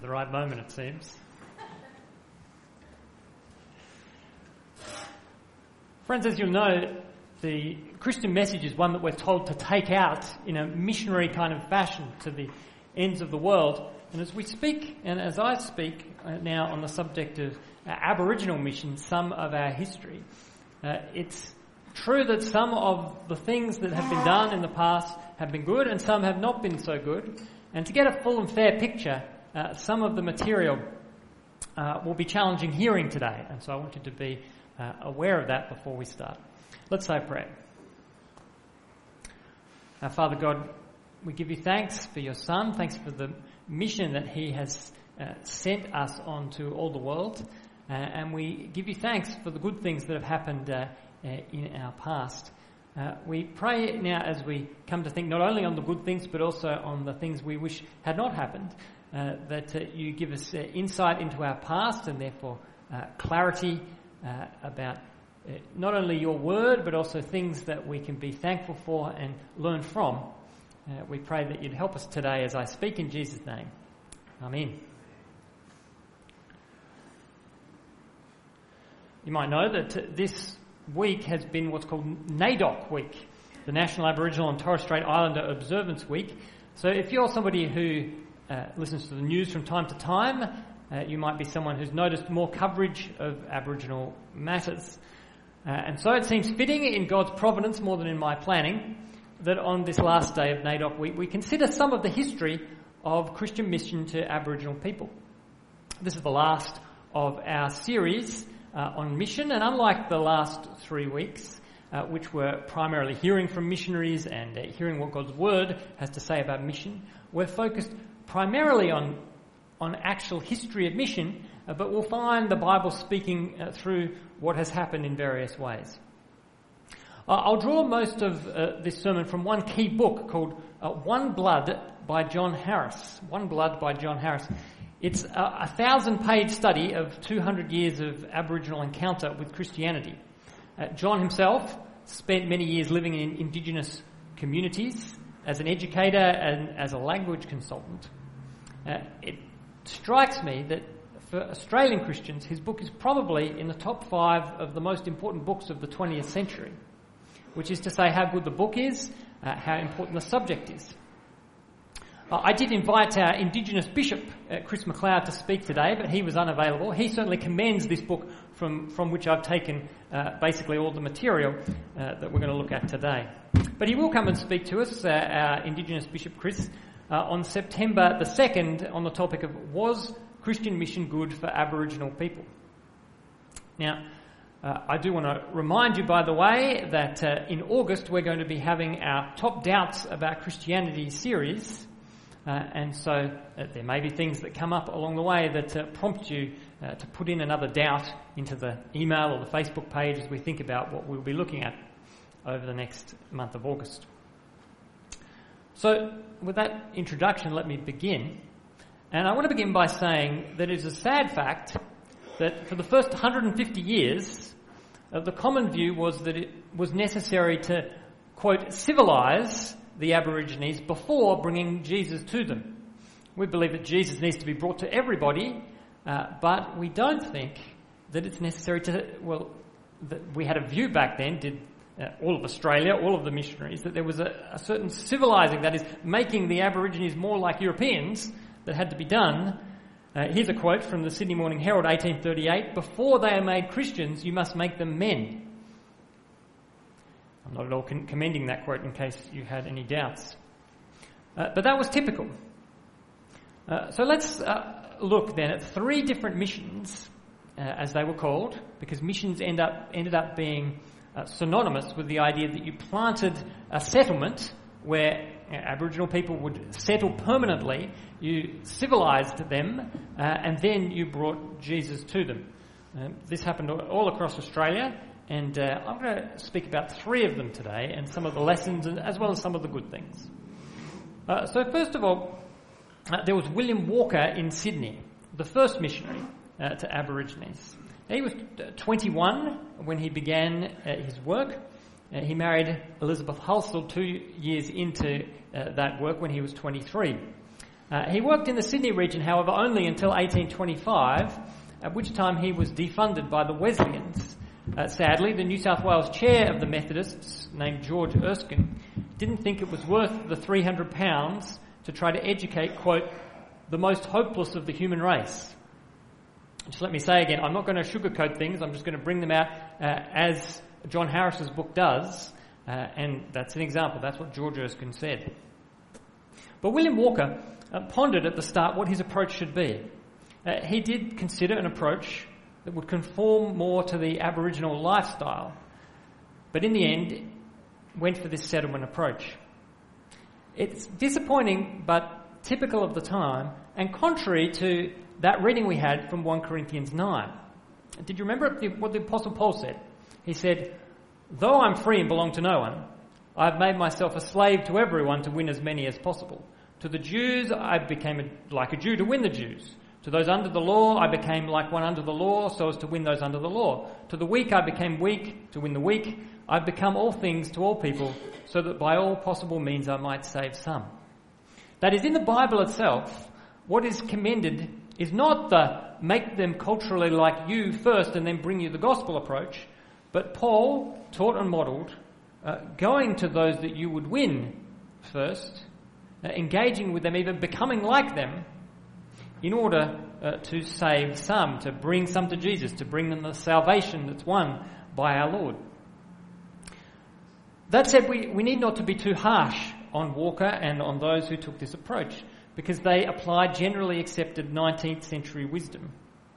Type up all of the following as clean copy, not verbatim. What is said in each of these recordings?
the right moment, it seems. Friends, as you'll know, the Christian message is one that we're told to take out in a missionary kind of fashion to the ends of the world. And as we speak, and as I speak now on the subject of Aboriginal mission, some of our history, it's true that some of the things that have been done in the past have been good and some have not been so good. And to get a full and fair picture, some of the material will be challenging hearing today. And so I want you to be aware of that before we start. Let's say a prayer. Father God, we give you thanks for your Son. Thanks for the mission that he has sent us on to all the world. And we give you thanks for the good things that have happened in our past. We pray now as we come to think not only on the good things but also on the things we wish had not happened, that you give us insight into our past and therefore clarity about not only your word but also things that we can be thankful for and learn from. We pray that you'd help us today as I speak in Jesus' name. Amen. You might know that this week has been what's called NAIDOC Week, the National Aboriginal and Torres Strait Islander Observance Week. So if you're somebody who listens to the news from time to time, you might be someone who's noticed more coverage of Aboriginal matters. And so it seems fitting in God's providence more than in my planning that on this last day of NAIDOC Week we consider some of the history of Christian mission to Aboriginal people. This is the last of our series on mission, and unlike the last 3 weeks, which were primarily hearing from missionaries and hearing what God's Word has to say about mission, we're focused primarily on actual history of mission, but we'll find the Bible speaking through what has happened in various ways. I'll draw most of this sermon from one key book called One Blood by John Harris. One Blood by John Harris. It's a 1,000-page study of 200 years of Aboriginal encounter with Christianity. John himself spent many years living in Indigenous communities as an educator and as a language consultant. It strikes me that for Australian Christians, his book is probably in the top 5 of the most important books of the 20th century, which is to say how good the book is, how important the subject is. I did invite our Indigenous Bishop, Chris McLeod, to speak today, but he was unavailable. He certainly commends this book from which I've taken basically all the material that we're going to look at today. But he will come and speak to us, our Indigenous Bishop Chris, on September the 2nd on the topic of Was Christian Mission Good for Aboriginal People? Now, I do want to remind you, by the way, that in August we're going to be having our Top Doubts About Christianity series. And so there may be things that come up along the way that prompt you to put in another doubt into the email or the Facebook page as we think about what we'll be looking at over the next month of August. So with that introduction, let me begin. And I want to begin by saying that it is a sad fact that for the first 150 years, the common view was that it was necessary to, quote, civilise the Aborigines before bringing Jesus to them. We believe that Jesus needs to be brought to everybody, but we don't think that it's necessary to, that we had a view back then, did all of Australia, all of the missionaries, that there was a certain civilising, that is, making the Aborigines more like Europeans, that had to be done. Here's a quote from the Sydney Morning Herald, 1838, "Before they are made Christians, you must make them men." I'm not at all commending that quote in case you had any doubts. But that was typical. So let's look then at 3 different missions, as they were called, because missions ended up being synonymous with the idea that you planted a settlement where Aboriginal people would settle permanently, you civilised them, and then you brought Jesus to them. This happened all across Australia, and I'm going to speak about 3 of them today, and some of the lessons, as well as some of the good things. So first of all, there was William Walker in Sydney, the first missionary to Aborigines. He was 21 when he began his work. He married Elizabeth Hulsell 2 years into that work when he was 23. He worked in the Sydney region, however, only until 1825, at which time he was defunded by the Wesleyans. Sadly, the New South Wales chair of the Methodists, named George Erskine, didn't think it was worth the £300 to try to educate, quote, the most hopeless of the human race. Just let me say again, I'm not going to sugarcoat things, I'm just going to bring them out as John Harris's book does, and that's an example, that's what George Erskine said. But William Walker pondered at the start what his approach should be. He did consider an approach that would conform more to the Aboriginal lifestyle, but in the end went for this settlement approach. It's disappointing but typical of the time and contrary to that reading we had from 1 Corinthians 9. Did you remember what the Apostle Paul said? He said, "Though I'm free and belong to no one, I've made myself a slave to everyone to win as many as possible. To the Jews, I became like a Jew to win the Jews. To those under the law, I became like one under the law so as to win those under the law. To the weak, I became weak to win the weak. I've become all things to all people so that by all possible means I might save some." That is, in the Bible itself, what is commended is not the make them culturally like you first and then bring you the gospel approach, but Paul taught and modelled going to those that you would win first, engaging with them, even becoming like them, in order to save some, to bring some to Jesus, to bring them the salvation that's won by our Lord. That said, we need not to be too harsh on Walker and on those who took this approach, because they applied generally accepted 19th century wisdom.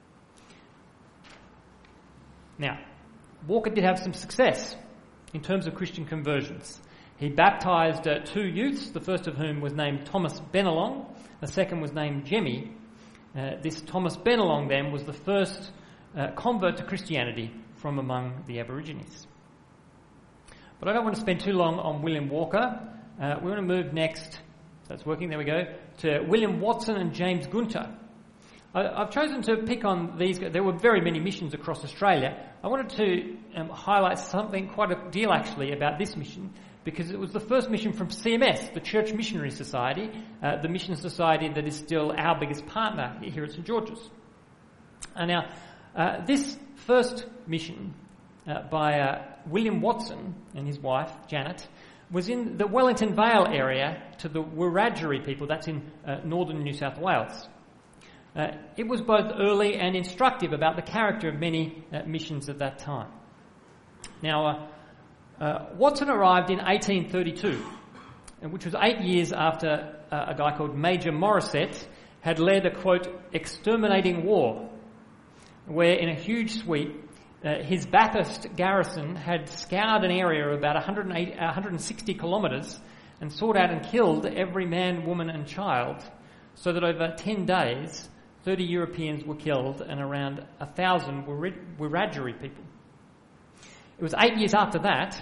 Now, Walker did have some success in terms of Christian conversions. He baptised 2 youths, the first of whom was named Thomas Bennelong, the second was named Jemmy. This Thomas Bennelong then was the first convert to Christianity from among the Aborigines. But I don't want to spend too long on William Walker. We want to move next, that's working, there we go, to William Watson and James Gunter. I've chosen to pick on these. There were very many missions across Australia. I wanted to highlight something, quite a deal actually, about this mission, because it was the first mission from CMS, the Church Missionary Society, the mission society that is still our biggest partner here at St George's. And now, this first mission by William Watson and his wife, Janet, was in the Wellington Vale area to the Wiradjuri people, that's in northern New South Wales. It was both early and instructive about the character of many missions at that time. Now, Watson arrived in 1832, which was 8 years after a guy called Major Morisset had led a, quote, exterminating war, where in a huge sweep, his Bathurst garrison had scoured an area of about 160 kilometres and sought out and killed every man, woman and child, so that over 10 days, 30 Europeans were killed and around 1,000 were Wiradjuri people. It was 8 years after that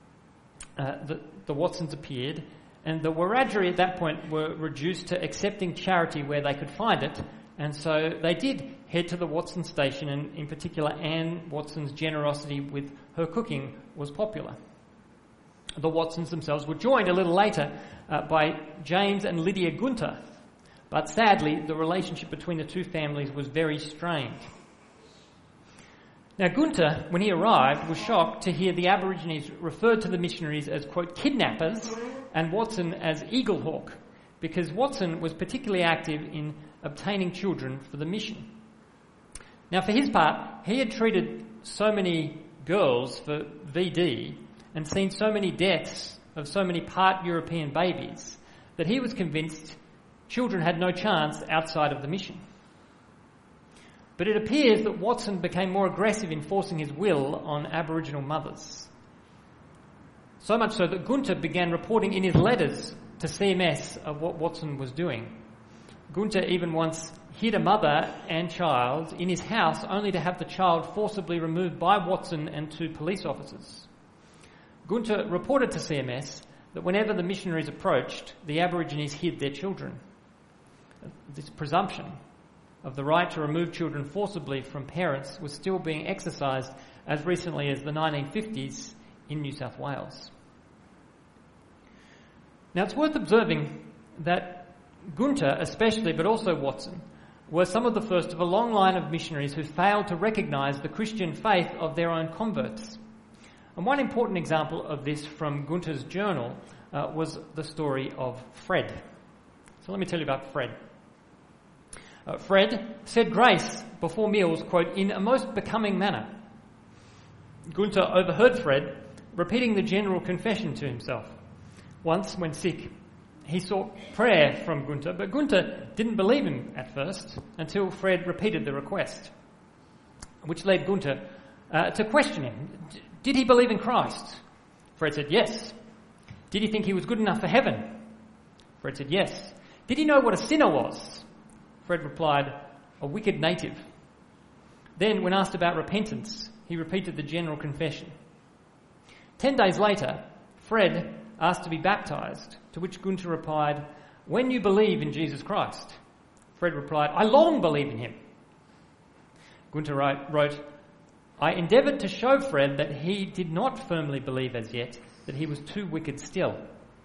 the Watsons appeared, and the Wiradjuri at that point were reduced to accepting charity where they could find it, and so they did head to the Watson station, and in particular Anne Watson's generosity with her cooking was popular. The Watsons themselves were joined a little later by James and Lydia Gunter, but sadly the relationship between the two families was very strained. Now Gunter, when he arrived, was shocked to hear the Aborigines referred to the missionaries as, quote, kidnappers, and Watson as eaglehawk, because Watson was particularly active in obtaining children for the mission. Now for his part, he had treated so many girls for VD and seen so many deaths of so many part European babies that he was convinced children had no chance outside of the mission. But it appears that Watson became more aggressive in forcing his will on Aboriginal mothers. So much so that Gunter began reporting in his letters to CMS of what Watson was doing. Gunter even once hid a mother and child in his house only to have the child forcibly removed by Watson and 2 police officers. Gunter reported to CMS that whenever the missionaries approached, the Aborigines hid their children. This presumption of the right to remove children forcibly from parents was still being exercised as recently as the 1950s in New South Wales. Now it's worth observing that Gunther especially, but also Watson, were some of the first of a long line of missionaries who failed to recognise the Christian faith of their own converts. And one important example of this from Gunther's journal was the story of Fred. So let me tell you about Fred. Fred said grace before meals, quote, in a most becoming manner. Gunther overheard Fred repeating the general confession to himself. Once, when sick, he sought prayer from Gunther, but Gunther didn't believe him at first until Fred repeated the request, which led Gunther to question him. Did he believe in Christ? Fred said yes. Did he think he was good enough for heaven? Fred said yes. Did he know what a sinner was? Fred replied, a wicked native. Then, when asked about repentance, he repeated the general confession. 10 days later, Fred asked to be baptised, to which Gunther replied, when you believe in Jesus Christ? Fred replied, I long believe in him. Gunther wrote, I endeavoured to show Fred that he did not firmly believe as yet, that he was too wicked still.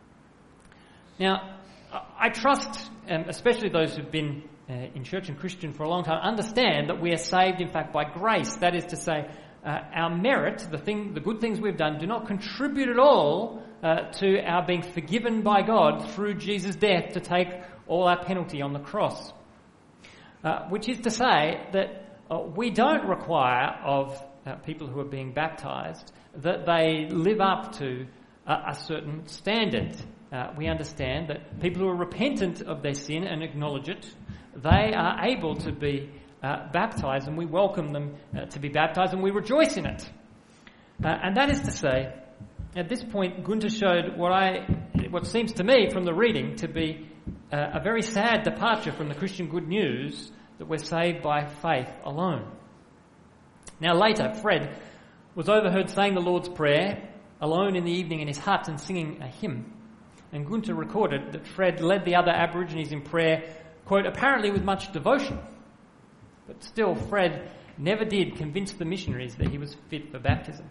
Now, I trust, especially those who've been in church and Christian for a long time, understand that we are saved, in fact, by grace. That is to say, our merit, the good things we've done, do not contribute at all to our being forgiven by God through Jesus' death to take all our penalty on the cross. Which is to say that we don't require of people who are being baptised that they live up to a certain standard. We understand that people who are repentant of their sin and acknowledge it, they are able to be baptised, and we welcome them to be baptised, and we rejoice in it. And that is to say, at this point, Gunther showed what seems to me from the reading to be a very sad departure from the Christian good news that we're saved by faith alone. Now later, Fred was overheard saying the Lord's Prayer alone in the evening in his hut and singing a hymn. And Gunther recorded that Fred led the other Aborigines in prayer, quote, apparently with much devotion. But still, Fred never did convince the missionaries that he was fit for baptism.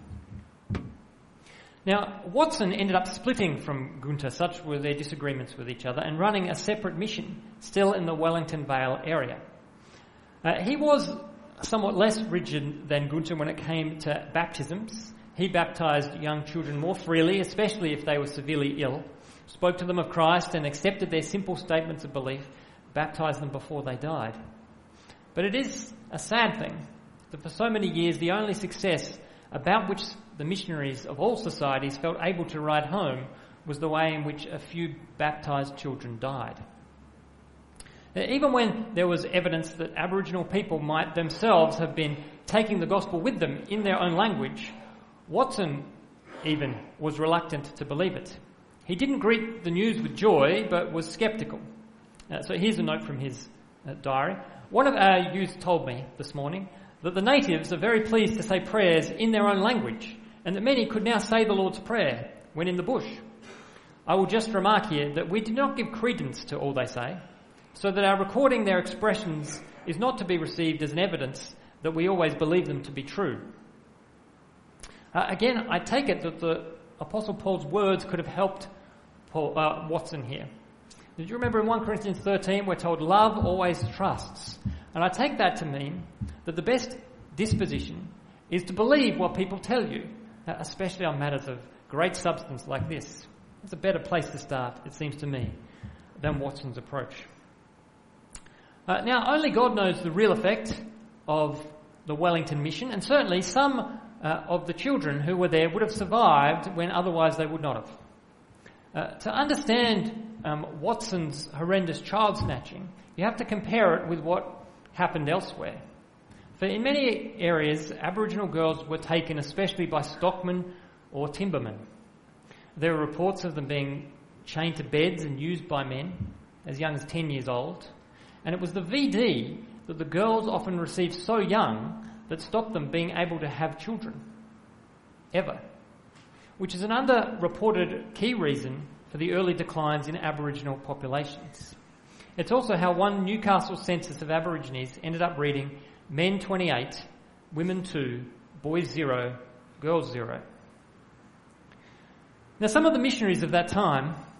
Now, Watson ended up splitting from Gunther, such were their disagreements with each other, and running a separate mission, still in the Wellington Vale area. He was somewhat less rigid than Gunther when it came to baptisms. He baptised young children more freely, especially if they were severely ill, spoke to them of Christ and accepted their simple statements of belief, baptised them before they died. But it is a sad thing that for so many years the only success about which the missionaries of all societies felt able to write home was the way in which a few baptised children died. Even when there was evidence that Aboriginal people might themselves have been taking the gospel with them in their own language, Watson even was reluctant to believe it. He didn't greet the news with joy, but was sceptical. So here's a note from his diary. One of our youth told me this morning that the natives are very pleased to say prayers in their own language, and that many could now say the Lord's Prayer when in the bush. I will just remark here that we do not give credence to all they say, so that our recording their expressions is not to be received as an evidence that we always believe them to be true. Again, I take it that the Apostle Paul's words could have helped Watson here. Did you remember in 1 Corinthians 13 we're told love always trusts? And I take that to mean that the best disposition is to believe what people tell you, especially on matters of great substance like this. It's a better place to start, it seems to me, than Watson's approach. Now, only God knows the real effect of the Wellington mission, and certainly some of the children who were there would have survived when otherwise they would not have. To understand Watson's horrendous child snatching, you have to compare it with what happened elsewhere. For in many areas, Aboriginal girls were taken especially by stockmen or timbermen. There were reports of them being chained to beds and used by men as young as 10 years old. And it was the VD that the girls often received so young that stopped them being able to have children. Ever. Which is an underreported key reason for the early declines in Aboriginal populations. It's also how one Newcastle census of Aborigines ended up reading men 28, women 2, boys 0, girls 0. Now some of the missionaries of that time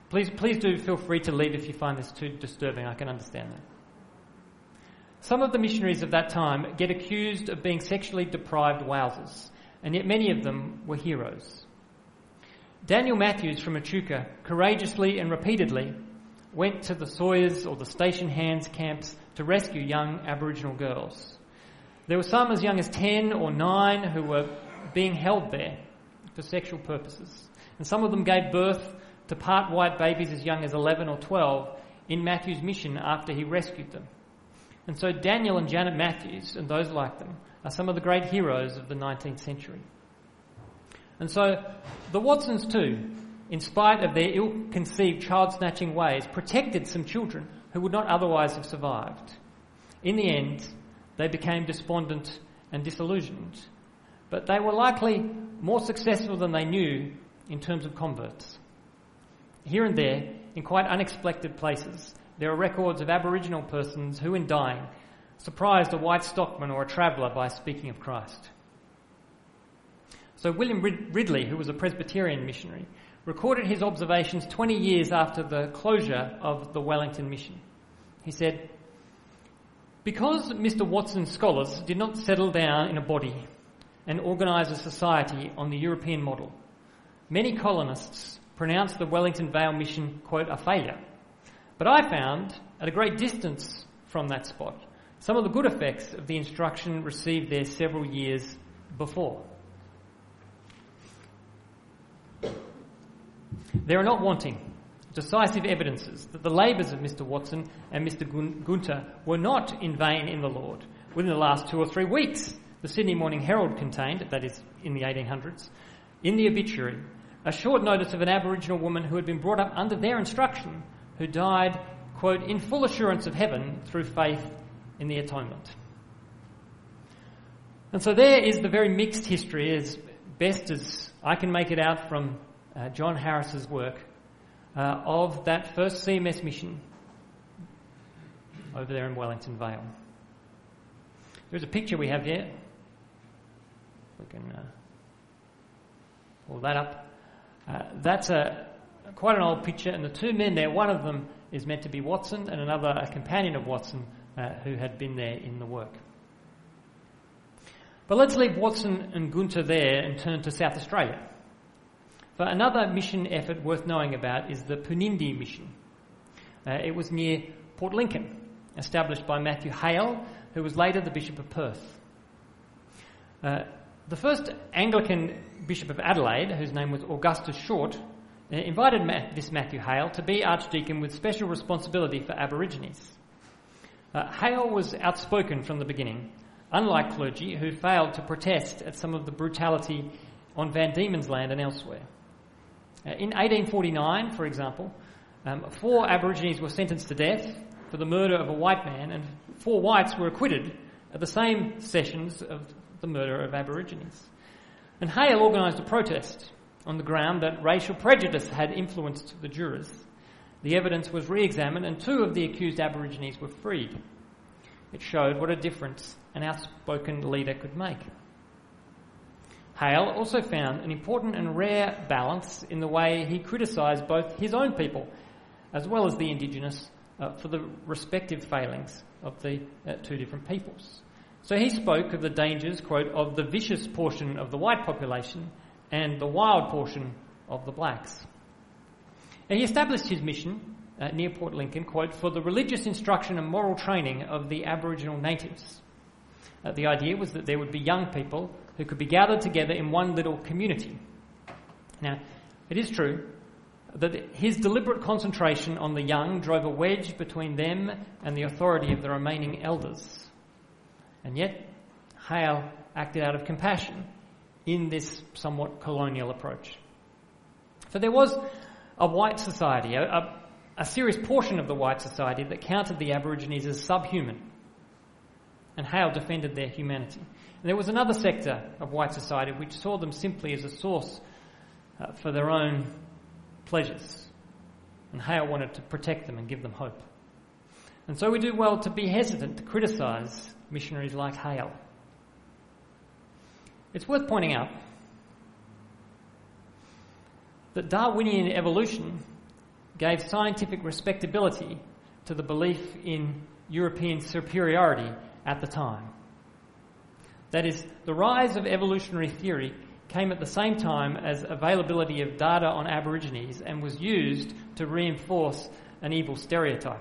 Please do feel free to leave if you find this too disturbing. I can understand that. Some of the missionaries of that time get accused of being sexually deprived wowsers, and yet many of them were heroes. Daniel Matthews from Echuca courageously and repeatedly went to the Sawyers or the station hands camps to rescue young Aboriginal girls. There were some as young as 10 or 9 who were being held there for sexual purposes, and some of them gave birth to part white babies as young as 11 or 12 in Matthews' mission after he rescued them. And so Daniel and Janet Matthews and those like them are some of the great heroes of the 19th century. And so the Watsons too, in spite of their ill-conceived child-snatching ways, protected some children who would not otherwise have survived. In the end, they became despondent and disillusioned, but they were likely more successful than they knew in terms of converts. Here and there, in quite unexpected places, there are records of Aboriginal persons who, in dying, surprised a white stockman or a traveller by speaking of Christ. So William Ridley, who was a Presbyterian missionary, recorded his observations 20 years after the closure of the Wellington mission. He said, "Because Mr. Watson's scholars did not settle down in a body and organise a society on the European model, many colonists pronounced the Wellington Vale mission, quote, a failure. But I found, at a great distance from that spot, some of the good effects of the instruction received there several years before." There are not wanting decisive evidences that the labours of Mr. Watson and Mr. Gunter were not in vain in the Lord. Within the last 2 or 3 weeks, the Sydney Morning Herald contained, that is in the 1800s, in the obituary, a short notice of an Aboriginal woman who had been brought up under their instruction, who died, quote, in full assurance of heaven through faith in the atonement. And so there is the very mixed history, as best as I can make it out from John Harris's work, of that first CMS mission over there in Wellington Vale. There's a picture we have here. We can pull that up. That's quite an old picture, and the 2 men there, one of them is meant to be Watson and another a companion of Watson who had been there in the work. But let's leave Watson and Gunter there and turn to South Australia. For another mission effort worth knowing about is the Punindi mission. It was near Port Lincoln, established by Matthew Hale, who was later the Bishop of Perth. The first Anglican Bishop of Adelaide, whose name was Augustus Short, invited this Matthew Hale to be Archdeacon with special responsibility for Aborigines. Hale was outspoken from the beginning, unlike clergy who failed to protest at some of the brutality on Van Diemen's Land and elsewhere. In 1849, for example, 4 Aborigines were sentenced to death for the murder of a white man, and 4 whites were acquitted at the same sessions of the murder of Aborigines. And Hale organised a protest on the ground that racial prejudice had influenced the jurors. The evidence was re-examined and 2 of the accused Aborigines were freed. It showed what a difference an outspoken leader could make. Hale also found an important and rare balance in the way he criticised both his own people as well as the Indigenous for the respective failings of the 2 different peoples. So he spoke of the dangers, quote, of the vicious portion of the white population and the wild portion of the blacks. And he established his mission near Port Lincoln, quote, for the religious instruction and moral training of the Aboriginal natives. The idea was that there would be young people who could be gathered together in one little community. Now, it is true that his deliberate concentration on the young drove a wedge between them and the authority of the remaining elders. And yet, Hale acted out of compassion in this somewhat colonial approach. For there was a white society, a serious portion of the white society that counted the Aborigines as subhuman, and Hale defended their humanity. And there was another sector of white society which saw them simply as a source for their own pleasures, and Hale wanted to protect them and give them hope. And so we do well to be hesitant to criticise missionaries like Hale. It's worth pointing out that Darwinian evolution gave scientific respectability to the belief in European superiority at the time. That is, the rise of evolutionary theory came at the same time as availability of data on Aborigines and was used to reinforce an evil stereotype.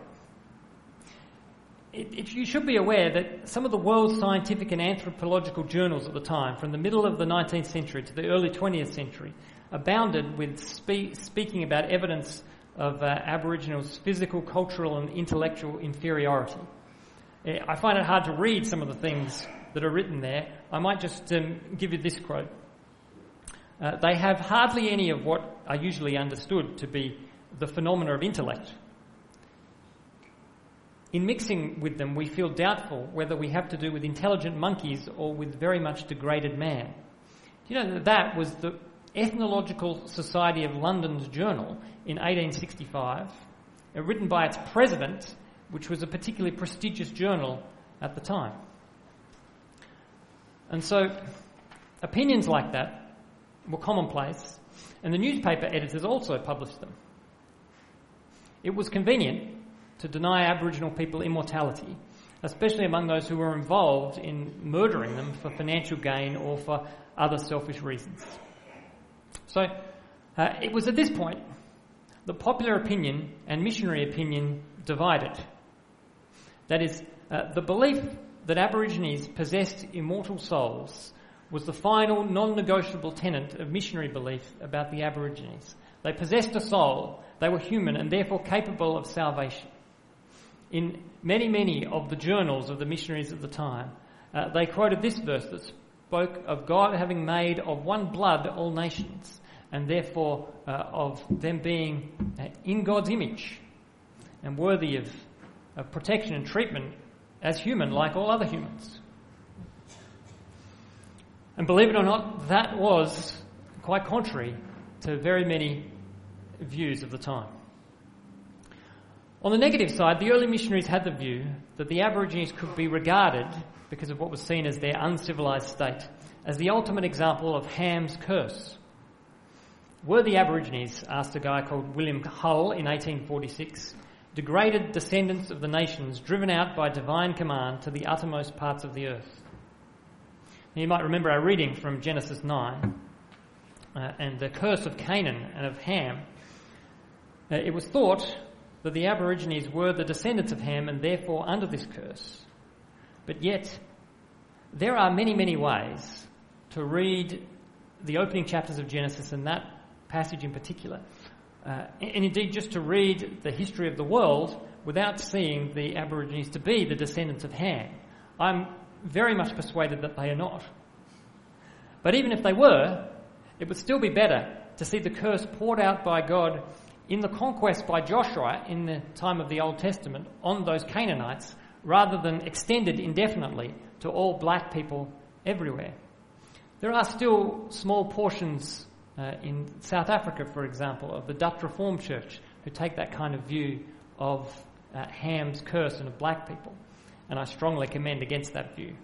You should be aware that some of the world's scientific and anthropological journals at the time, from the middle of the 19th century to the early 20th century, abounded with speaking about evidence of Aboriginals' physical, cultural and intellectual inferiority. I find it hard to read some of the things that are written there. I might just give you this quote. They have hardly any of what are usually understood to be the phenomena of intellect. In mixing with them, we feel doubtful whether we have to do with intelligent monkeys or with very much degraded man. You know, that was the Ethnological Society of London's journal in 1865, written by its president, which was a particularly prestigious journal at the time. And so, opinions like that were commonplace, and the newspaper editors also published them. It was convenient to deny Aboriginal people immortality, especially among those who were involved in murdering them for financial gain or for other selfish reasons. So, it was at this point that popular opinion and missionary opinion divided. That is, the belief that Aborigines possessed immortal souls was the final non-negotiable tenet of missionary belief about the Aborigines. They possessed a soul, they were human and therefore capable of salvation. In many of the journals of the missionaries at the time, they quoted this verse that spoke of God having made of one blood all nations, and therefore of them being in God's image and worthy of protection and treatment as human like all other humans. And believe it or not, that was quite contrary to very many views of the time. On the negative side, the early missionaries had the view that the Aborigines could be regarded, because of what was seen as their uncivilised state, as the ultimate example of Ham's curse. Were the Aborigines, asked a guy called William Hull in 1846, degraded descendants of the nations driven out by divine command to the uttermost parts of the earth? Now, you might remember our reading from Genesis 9 and the curse of Canaan and of Ham. It was thought that the Aborigines were the descendants of Ham and therefore under this curse. But yet, there are many ways to read the opening chapters of Genesis and that passage in particular, and indeed just to read the history of the world without seeing the Aborigines to be the descendants of Ham. I'm very much persuaded that they are not. But even if they were, it would still be better to see the curse poured out by God in the conquest by Joshua in the time of the Old Testament on those Canaanites, rather than extended indefinitely to all black people everywhere. There are still small portions in South Africa, for example, of the Dutch Reformed Church who take that kind of view of Ham's curse and of black people, and I strongly commend against that view.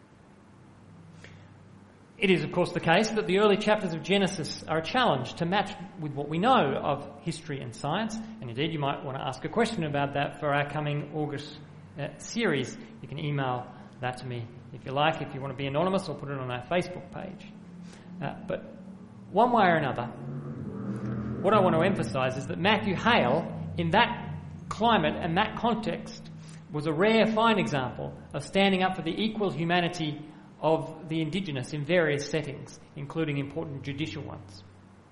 It is, of course, the case that the early chapters of Genesis are a challenge to match with what we know of history and science, and indeed you might want to ask a question about that for our coming August series. You can email that to me if you like, if you want to be anonymous, or put it on our Facebook page. But one way or another, what I want to emphasise is that Matthew Hale, in that climate and that context, was a rare, fine example of standing up for the equal humanity of the Indigenous in various settings, including important judicial ones.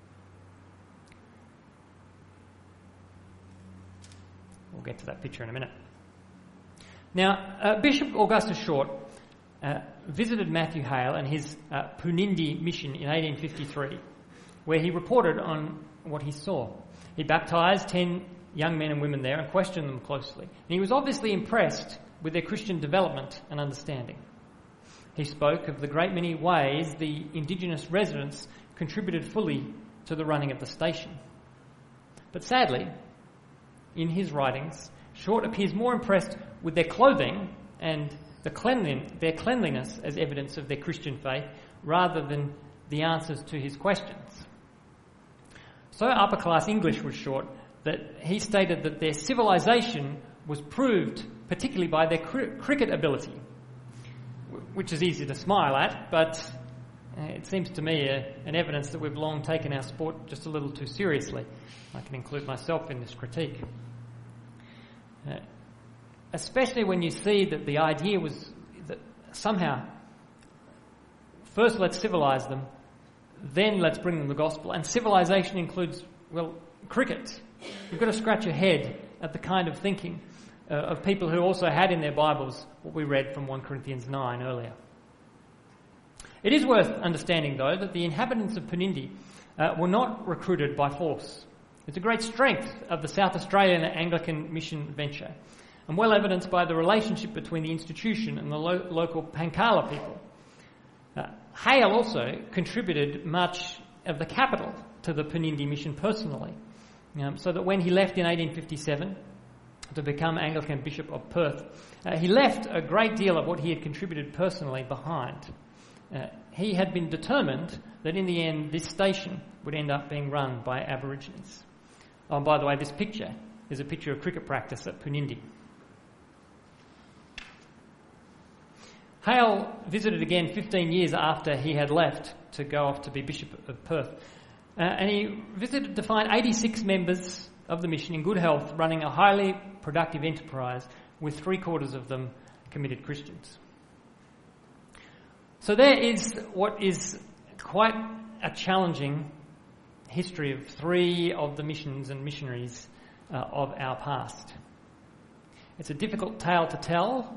We'll get to that picture in a minute. Now, Bishop Augustus Short visited Matthew Hale and his Punindi mission in 1853, where he reported on what he saw. He baptised 10 young men and women there and questioned them closely. And he was obviously impressed with their Christian development and understanding. He spoke of the great many ways the Indigenous residents contributed fully to the running of the station. But sadly, in his writings, Short appears more impressed with their clothing and their cleanliness as evidence of their Christian faith, rather than the answers to his questions. So upper-class English was Short that he stated that their civilization was proved particularly by their cricket ability, which is easy to smile at, but it seems to me an evidence that we've long taken our sport just a little too seriously. I can include myself in this critique. Especially when you see that the idea was that somehow, first let's civilise them, then let's bring them the gospel. And civilization includes, well, cricket. You've got to scratch your head at the kind of thinking of people who also had in their Bibles what we read from 1 Corinthians 9 earlier. It is worth understanding, though, that the inhabitants of Punindi were not recruited by force. It's a great strength of the South Australian Anglican mission venture, and well evidenced by the relationship between the institution and the local Pankala people. Hale also contributed much of the capital to the Punindi mission personally, so that when he left in 1857 to become Anglican Bishop of Perth, he left a great deal of what he had contributed personally behind. He had been determined that in the end this station would end up being run by Aborigines. Oh, and by the way, this picture is a picture of cricket practice at Punindi. Hale visited again 15 years after he had left to go off to be Bishop of Perth. And he visited to find 86 members of the mission in good health, running a highly productive enterprise with 3/4 of them committed Christians. So there is what is quite a challenging history of 3 of the missions and missionaries of our past. It's a difficult tale to tell.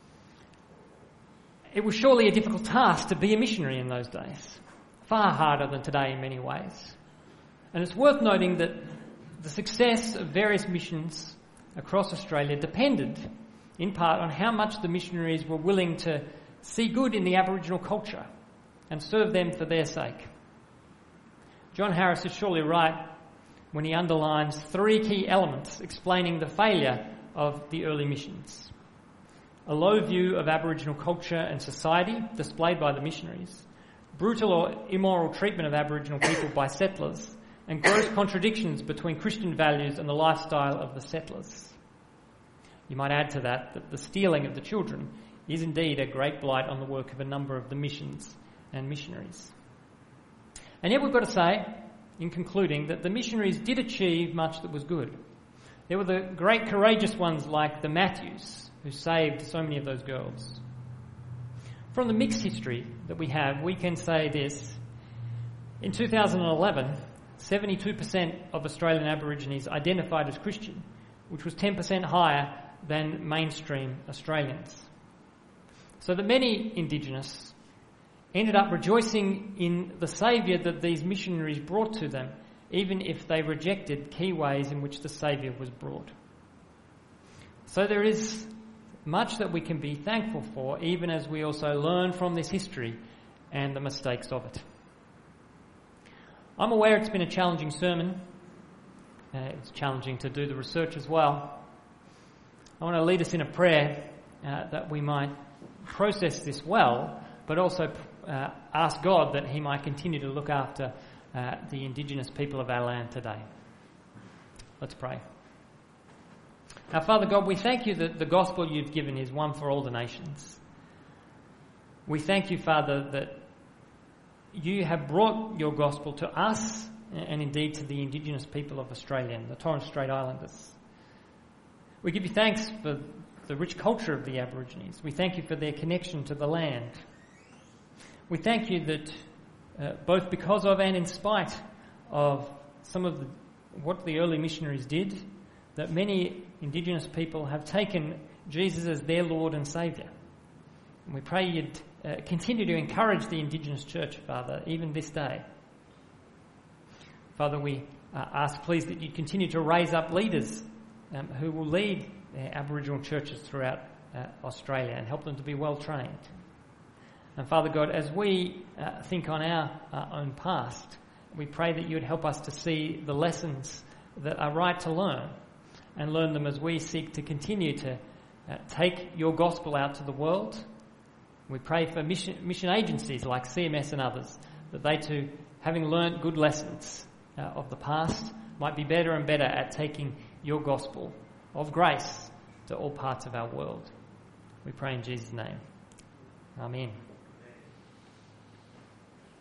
It was surely a difficult task to be a missionary in those days, far harder than today in many ways. And it's worth noting that the success of various missions across Australia depended, in part, on how much the missionaries were willing to see good in the Aboriginal culture and serve them for their sake. John Harris is surely right when he underlines 3 key elements explaining the failure of the early missions: a low view of Aboriginal culture and society displayed by the missionaries, brutal or immoral treatment of Aboriginal people by settlers, and gross contradictions between Christian values and the lifestyle of the settlers. You might add to that the stealing of the children is indeed a great blight on the work of a number of the missions and missionaries. And yet we've got to say, in concluding, that the missionaries did achieve much that was good. There were the great courageous ones like the Matthews, who saved so many of those girls. From the mixed history that we have, we can say this: in 2011, 72% of Australian Aborigines identified as Christian, which was 10% higher than mainstream Australians. So that many Indigenous ended up rejoicing in the saviour that these missionaries brought to them, even if they rejected key ways in which the saviour was brought. So there is much that we can be thankful for, even as we also learn from this history and the mistakes of it. I'm aware it's been a challenging sermon. It's challenging to do the research as well. I want to lead us in a prayer that we might process this well, but also ask God that he might continue to look after the Indigenous people of our land today. Let's pray. Our Father God, we thank you that the gospel you've given is one for all the nations. We thank you, Father, that you have brought your gospel to us and indeed to the Indigenous people of Australia, the Torres Strait Islanders. We give you thanks for the rich culture of the Aborigines. We thank you for their connection to the land. We thank you that both because of and in spite of some of what the early missionaries did, that many Indigenous people have taken Jesus as their Lord and Saviour. And we pray you'd continue to encourage the Indigenous church, Father, even this day. Father, we ask, please, that you continue to raise up leaders who will lead Aboriginal churches throughout Australia and help them to be well trained. And Father God, as we think on our own past, we pray that you would help us to see the lessons that are right to learn and learn them as we seek to continue to take your gospel out to the world. We pray for mission agencies like CMS and others, that they too, having learnt good lessons of the past, might be better and better at taking your gospel of grace to all parts of our world. We pray in Jesus' name. Amen.